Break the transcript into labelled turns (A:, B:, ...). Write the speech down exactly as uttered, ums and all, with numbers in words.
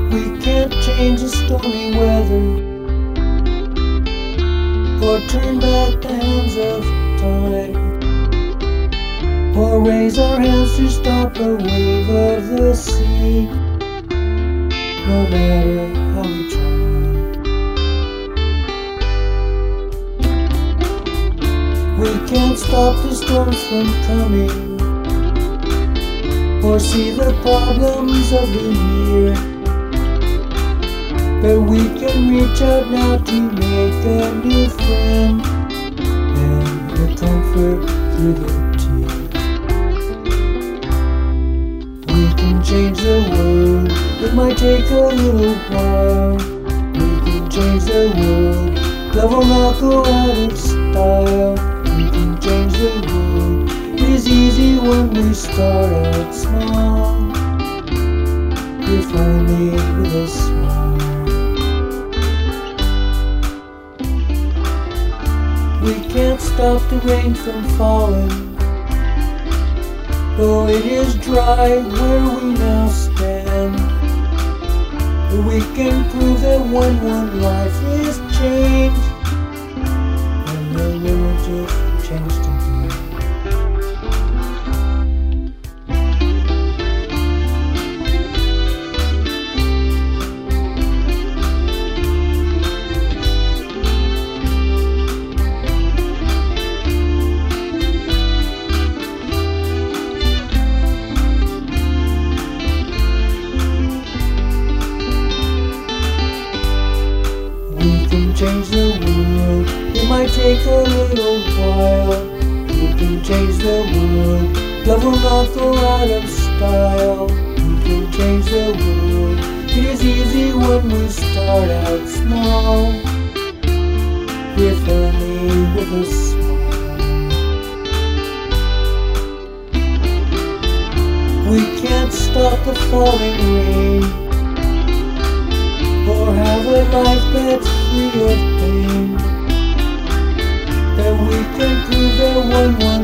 A: We can't change the stormy weather or turn back the hands of time, or raise our hands to stop a wave of the sea, no matter how we try. We can't stop the storms from coming or see the problems of the year, but we can reach out now to make a new friend and the comfort through the tears. We can change the world, it might take a little while. We can change the world, love will not go out of style. We can change the world, it is easy when we start out small, if only with a smile. We can't stop the rain from falling, though it is dry where we now stand. But we can prove that when one life is changed, and the world just changed again. Change the world, it might take a little while. We can change the world, love will not go out of style. We can change the world, it is easy when we start out small, if only with a smile. We can't stop the falling rain or have a life that's free of pain, that we can prove that one